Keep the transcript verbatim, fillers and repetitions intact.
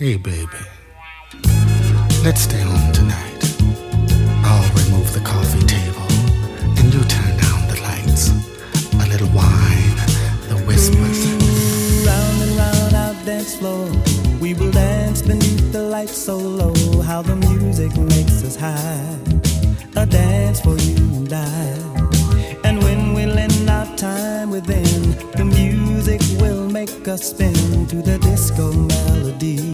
Hey baby, let's stay home tonight. I'll remove the coffee table and you turn down the lights. A little wine, the whispers. Mm, round and round our dance floor, we will dance beneath the lights so low. How the music makes us high. A dance for you and I. And when we lend our time within, the music will make us spin to the disco melody.